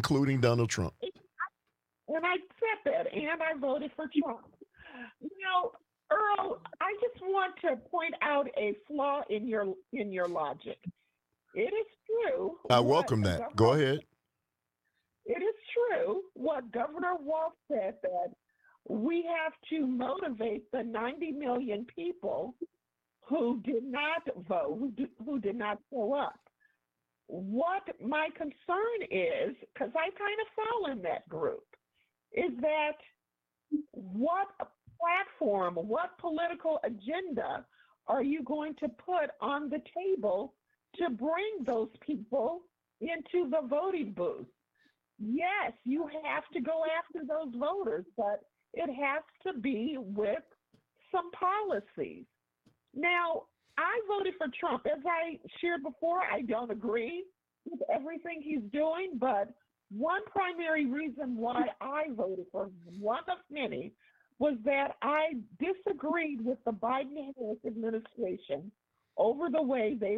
I said that, and I voted for Trump. Now, Earl, I just want to point out a flaw in your logic. It is true. I welcome that. Go ahead. It is true what Governor Wolf said, that we have to motivate the 90 million people who did not vote, who did not show up. What my concern is, because I kind of fall in that group, is that what platform, what political agenda are you going to put on the table to bring those people into the voting booth? Yes, you have to go after those voters, but it has to be with some policies. Now, I voted for Trump. As I shared before, I don't agree with everything he's doing, but one primary reason why I voted for him, one of many, was that I disagreed with the Biden-Harris administration over the way they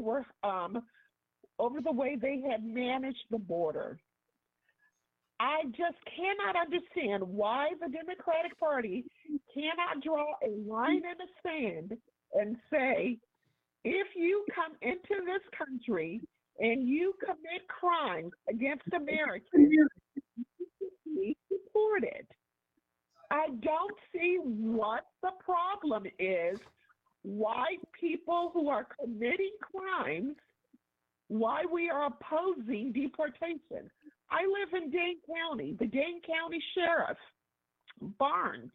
had managed the border. I just cannot understand why the Democratic Party cannot draw a line in the sand and say, if you come into this country and you commit crimes against Americans, you should be deported. I don't see what the problem is, why people who are committing crimes, why we are opposing deportation. I live in Dane County. The Dane County Sheriff, Barnes,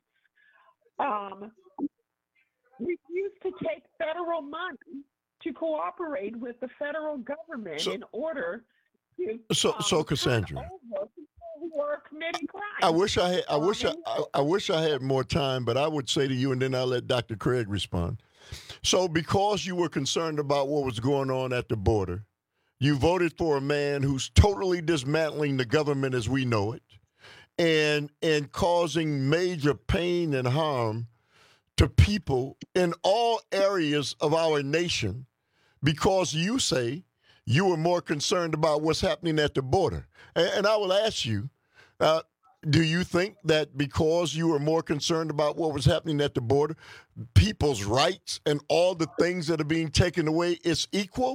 refused to take federal money to cooperate with the federal government in order to So Cassandra, over people who are committing crimes. I wish I had more time, but I would say to you, and then I'll let Dr. Craig respond. So because you were concerned about what was going on at the border, you voted for a man who's totally dismantling the government as we know it and causing major pain and harm to people in all areas of our nation because you say you were more concerned about what's happening at the border. And I will ask you, do you think that because you were more concerned about what was happening at the border, people's rights and all the things that are being taken away is equal?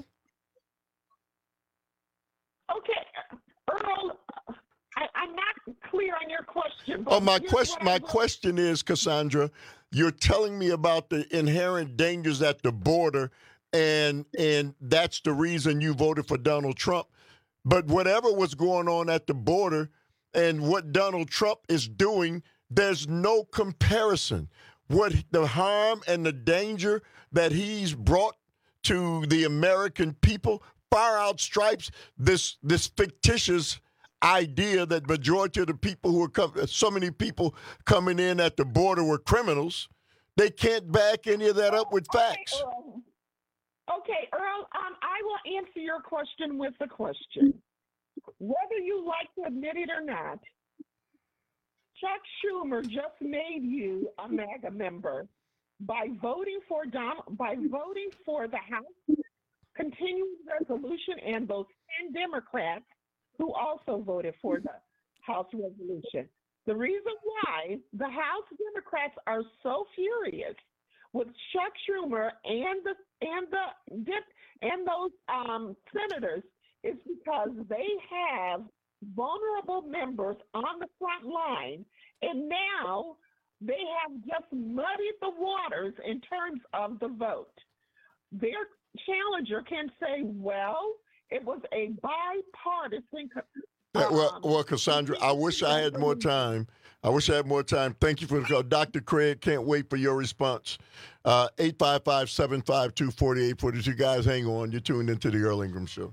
Okay, Earl, I'm not clear on your question. But Oh, my question is, Cassandra, you're telling me about the inherent dangers at the border, and that's the reason you voted for Donald Trump. But whatever was going on at the border and what Donald Trump is doing, there's no comparison. What the harm and the danger that he's brought to the American people far outstripes this fictitious idea that majority of the people who are so many people coming in at the border were criminals. They can't back any of that up with facts. Okay, Earl, I will answer your question with a question. Whether you like to admit it or not, Chuck Schumer just made you a MAGA member by voting for the House Continuing Resolution and those 10 Democrats who also voted for the House resolution. The reason why the House Democrats are so furious with Chuck Schumer and those senators is because they have vulnerable members on the front line, and now they have just muddied the waters in terms of the vote. Their challenger can say, well, it was a bipartisan. Well, Cassandra, I wish I had more time. Thank you for the call. Dr. Craig, can't wait for your response. 855-752-4842. Guys, hang on. You're tuned into the Earl Ingram Show.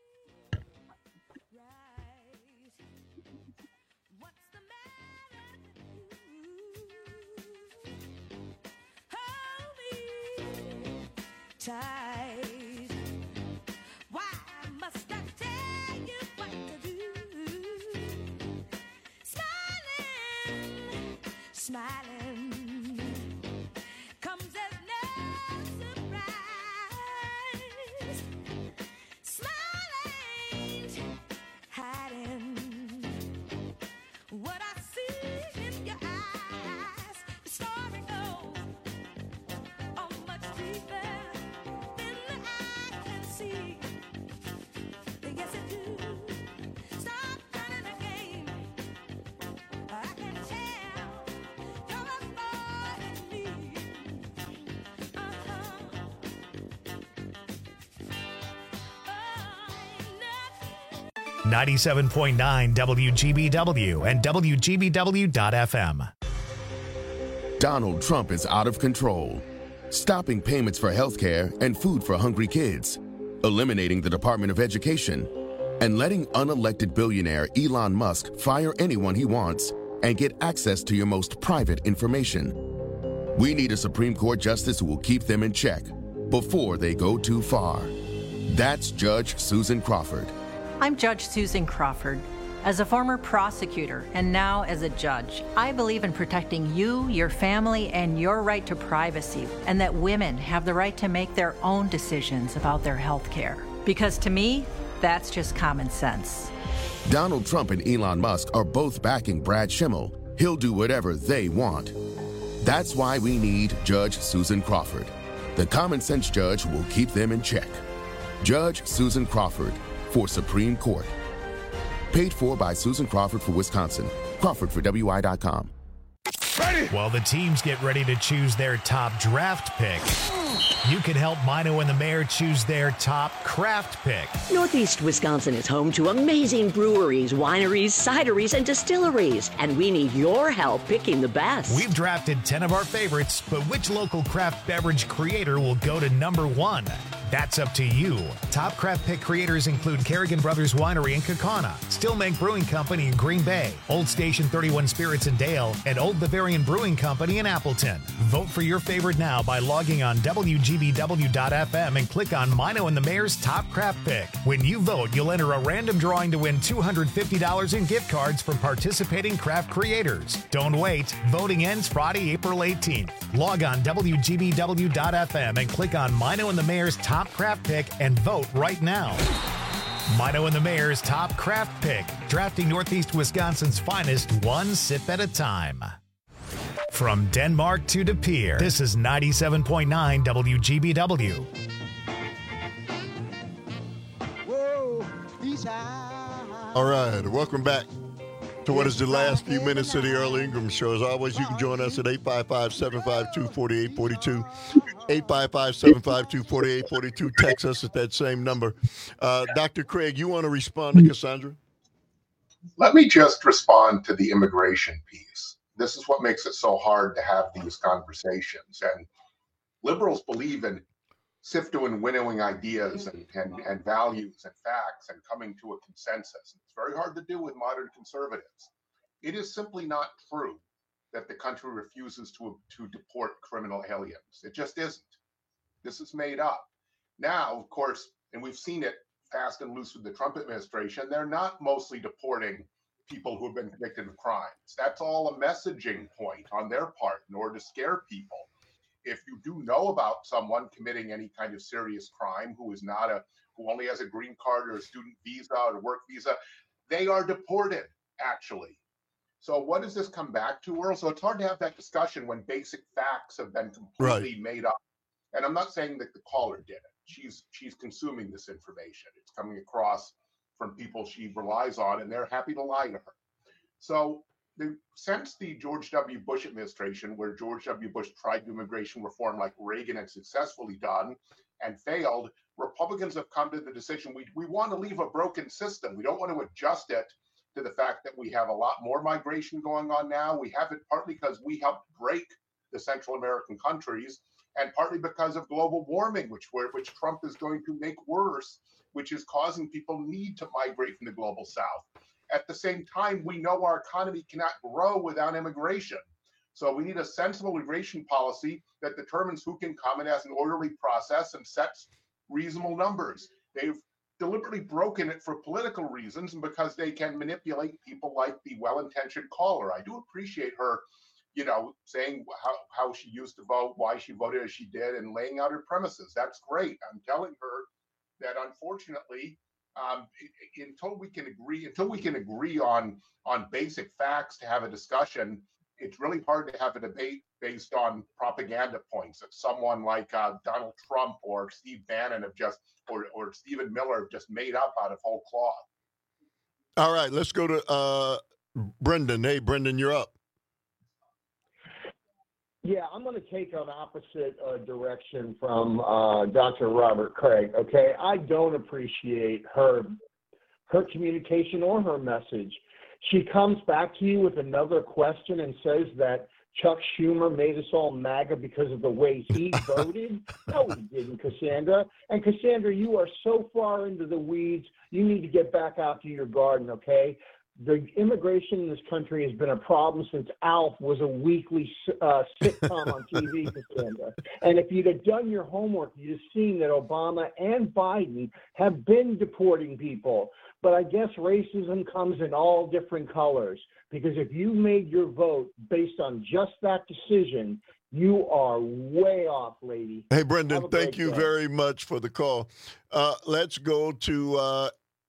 Tight. Why must I tell you what to do? Smiling comes as no surprise. Smiling, hiding what I see in your eyes. The story goes on much deeper. Yes, I do. Stop running the game. I can tell you're a boy in me. 97.9 WGBW and WGBW.FM. Donald Trump is out of control, stopping payments for health care and food for hungry kids, eliminating the Department of Education, and letting unelected billionaire Elon Musk fire anyone he wants and get access to your most private information. We need a Supreme Court justice who will keep them in check before they go too far. That's Judge Susan Crawford. I'm Judge Susan Crawford. As a former prosecutor and now as a judge, I believe in protecting you, your family, and your right to privacy, and that women have the right to make their own decisions about their health care. Because to me, that's just common sense. Donald Trump and Elon Musk are both backing Brad Schimmel. He'll do whatever they want. That's why we need Judge Susan Crawford, the common sense judge who will keep them in check. Judge Susan Crawford for Supreme Court. Paid for by Susan Crawford for Wisconsin. Crawford for WI.com. While the teams get ready to choose their top draft pick, you can help Mino and the Mayor choose their top craft pick. Northeast Wisconsin is home to amazing breweries, wineries, cideries, and distilleries, and we need your help picking the best. We've drafted 10 of our favorites, but which local craft beverage creator will go to number 1? That's up to you. Top craft pick creators include Kerrigan Brothers Winery in Kaukauna, Stillmank Brewing Company in Green Bay, Old Station 31 Spirits in Dale, and Old Bavarian Brewing Company in Appleton. Vote for your favorite now by logging on WGBW.FM and click on Mino and the Mayor's Top Craft Pick. When you vote, you'll enter a random drawing to win $250 in gift cards from participating craft creators. Don't wait. Voting ends Friday, April 18th. Log on WGBW.FM and click on Mino and the Mayor's Top Craft Pick and vote right now. Mino and the Mayor's Top Craft Pick, drafting Northeast Wisconsin's finest one sip at a time. From Denmark to De Pere, this is 97.9 WGBW. All right, welcome back to what is the last few minutes of the Earl Ingram Show. As always, you can join us at 855-752-4842. 855-752-4842. Text us at that same number. Dr. Craig, you want to respond to Cassandra? Let me just respond to the immigration piece. This is what makes it so hard to have these conversations. And liberals believe in sifting and winnowing ideas and values and facts and coming to a consensus. It's very hard to do with modern conservatives. It is simply not true that the country refuses to deport criminal aliens. It just isn't. This is made up. Now, of course, and we've seen it fast and loose with the Trump administration, they're not mostly deporting people who have been convicted of crimes. That's all a messaging point on their part in order to scare people. If you do know about someone committing any kind of serious crime who only has a green card or a student visa or a work visa, they are deported, actually. So what does this come back to, Earl? So it's hard to have that discussion when basic facts have been completely made up. And I'm not saying that the caller did it. She's consuming this information. It's coming across from people she relies on, and they're happy to lie to her. So since the George W. Bush administration, where George W. Bush tried immigration reform like Reagan had successfully done and failed, Republicans have come to the decision we want to leave a broken system. We don't want to adjust it to the fact that we have a lot more migration going on now. We have it partly because we helped break the Central American countries, and partly because of global warming, which Trump is going to make worse, which is causing people need to migrate from the global south. At the same time, we know our economy cannot grow without immigration. So we need a sensible immigration policy that determines who can come and has an orderly process and sets reasonable numbers. They've deliberately broken it for political reasons and because they can manipulate people like the well-intentioned caller. I do appreciate her, saying how she used to vote, why she voted as she did, and laying out her premises. That's great. I'm telling her that unfortunately, until we can agree on basic facts to have a discussion, it's really hard to have a debate based on propaganda points that someone like Donald Trump or Steve Bannon or Stephen Miller have just made up out of whole cloth. All right, let's go to Brendan. Hey, Brendan, you're up. Yeah, I'm going to take an opposite direction from Dr. Robert Craig, okay? I don't appreciate her communication or her message. She comes back to you with another question and says that Chuck Schumer made us all MAGA because of the way he voted. No, he didn't, Cassandra. And Cassandra, you are so far into the weeds, you need to get back out to your garden, okay? The immigration in this country has been a problem since Alf was a weekly sitcom on TV, Cassandra. And if you'd have done your homework, you'd have seen that Obama and Biden have been deporting people. But I guess racism comes in all different colors, because if you made your vote based on just that decision, you are way off, lady. Hey, Brendan, thank you very much for the call. Let's go to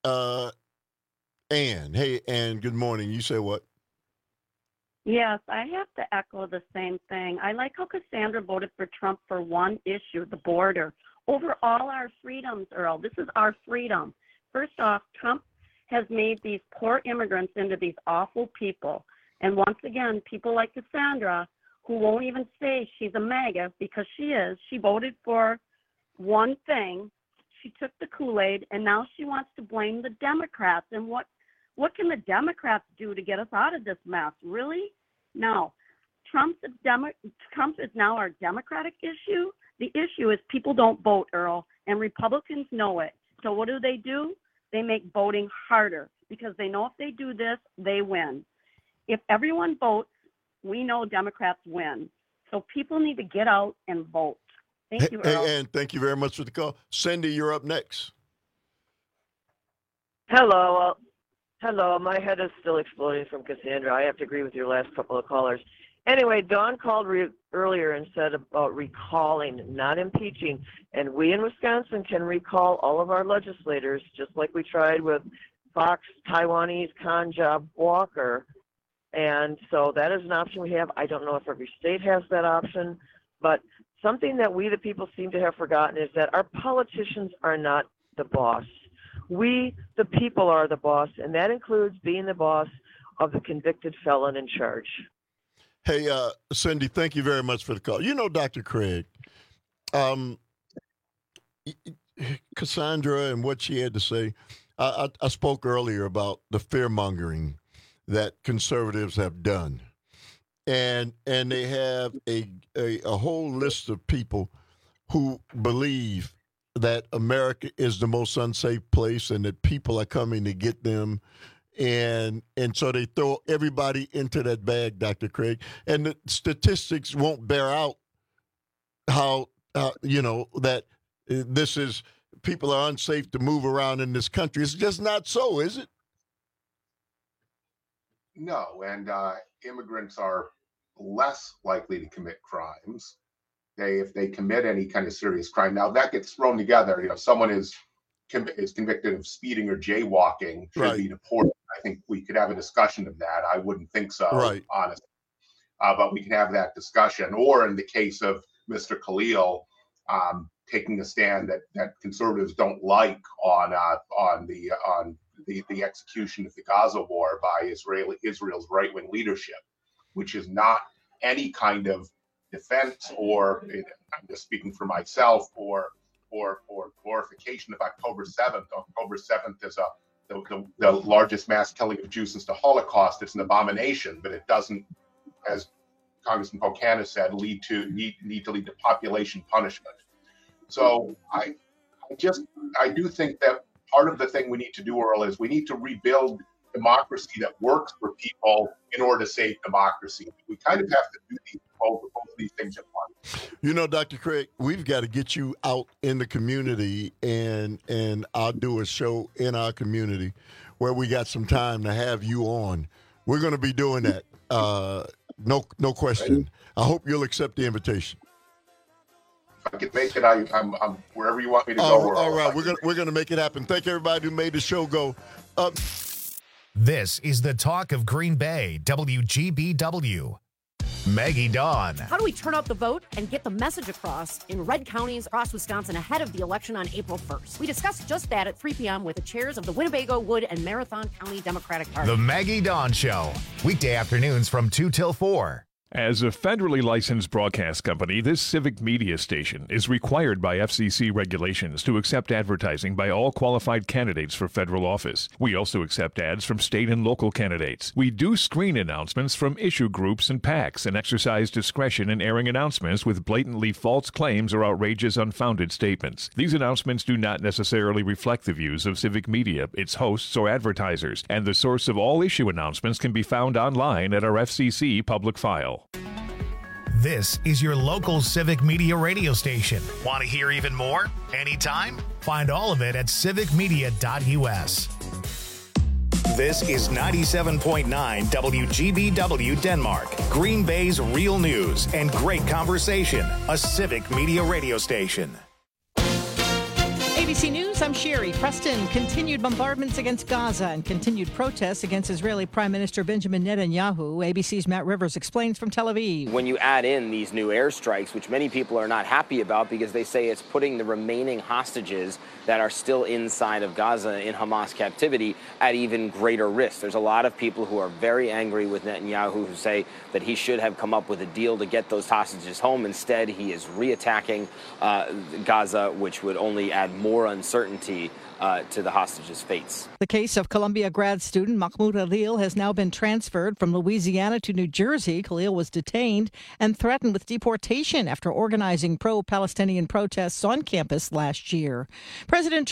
Ann. Hey, Ann, good morning. You say what? Yes, I have to echo the same thing. I like how Cassandra voted for Trump for one issue, the border, over all our freedoms, Earl. This is our freedom. First off, Trump has made these poor immigrants into these awful people. And once again, people like Cassandra, who won't even say she's a MAGA because she is, she voted for one thing, she took the Kool-Aid, and now she wants to blame the Democrats. And what can the Democrats do to get us out of this mess? Really? No. Trump is now our Democratic issue. The issue is people don't vote, Earl, and Republicans know it. So what do? They make voting harder because they know if they do this, they win. If everyone votes, we know Democrats win. So people need to get out and vote. Thank you, Earl. And thank you very much for the call. Cindy, you're up next. Hello. Hello. My head is still exploding from Cassandra. I have to agree with your last couple of callers. Anyway, Dawn called earlier and said about recalling, not impeaching. And we in Wisconsin can recall all of our legislators, just like we tried with Fox Taiwanese Kanjab Walker. And so that is an option we have. I don't know if every state has that option, but something that we, the people, seem to have forgotten is that our politicians are not the boss. We, the people, are the boss, and that includes being the boss of the convicted felon in charge. Hey, Cindy, thank you very much for the call. You know, Dr. Craig, Cassandra and what she had to say, I spoke earlier about the fear-mongering that conservatives have done. And they have a whole list of people who believe that America is the most unsafe place and that people are coming to get them. And so they throw everybody into that bag, Dr. Craig. And the statistics won't bear out how that this is, people are unsafe to move around in this country. It's just not so, is it? No, and immigrants are less likely to commit crimes. If they commit any kind of serious crime, now that gets thrown together. You know, someone is convicted of speeding or jaywalking should be deported. I think we could have a discussion of that. I wouldn't think so, honestly. But we can have that discussion. Or in the case of Mr. Khalil, taking a stand that conservatives don't like on the execution of the Gaza war by Israel's right-wing leadership, which is not any kind of defense or, I'm just speaking for myself, or glorification of October 7th. October 7th is the largest mass killing of Jews since the Holocaust. It's an abomination, but it doesn't, as Congressman Pocan said, need to lead to population punishment. So I do think that part of the thing we need to do, Earl, is we need to rebuild democracy that works for people in order to save democracy. We kind of have to do both of these things at once. You know, Dr. Craig, we've got to get you out in the community, and I'll do a show in our community where we got some time to have you on. We're going to be doing that. No question. I hope you'll accept the invitation. If I can make it, I'm wherever you want me to go. All right, we're gonna make it happen. Thank everybody who made the show go up. This is the talk of Green Bay, WGBW. Maggie Dawn. How do we turn out the vote and get the message across in red counties across Wisconsin ahead of the election on April 1st? We discussed just that at 3 p.m. with the chairs of the Winnebago, Wood, and Marathon County Democratic Party. The Maggie Dawn Show, weekday afternoons from 2 till 4. As a federally licensed broadcast company, this civic media station is required by FCC regulations to accept advertising by all qualified candidates for federal office. We also accept ads from state and local candidates. We do screen announcements from issue groups and PACs and exercise discretion in airing announcements with blatantly false claims or outrageous, unfounded statements. These announcements do not necessarily reflect the views of civic media, its hosts, or advertisers, and the source of all issue announcements can be found online at our FCC public file. This is your local civic media radio station. Want to hear even more? Anytime? Find all of it at civicmedia.us. This is 97.9 WGBW Denmark, Green Bay's real news and great conversation, a civic media radio station. ABC News, I'm Sherry. Preston, continued bombardments against Gaza and continued protests against Israeli Prime Minister Benjamin Netanyahu. ABC's Matt Rivers explains from Tel Aviv. When you add in these new airstrikes, which many people are not happy about because they say it's putting the remaining hostages that are still inside of Gaza in Hamas captivity at even greater risk. There's a lot of people who are very angry with Netanyahu who say that he should have come up with a deal to get those hostages home. Instead, he is reattacking Gaza, which would only add more uncertainty to the hostages' fates. The case of Columbia grad student Mahmoud Khalil has now been transferred from Louisiana to New Jersey. Khalil was detained and threatened with deportation after organizing pro-Palestinian protests on campus last year. President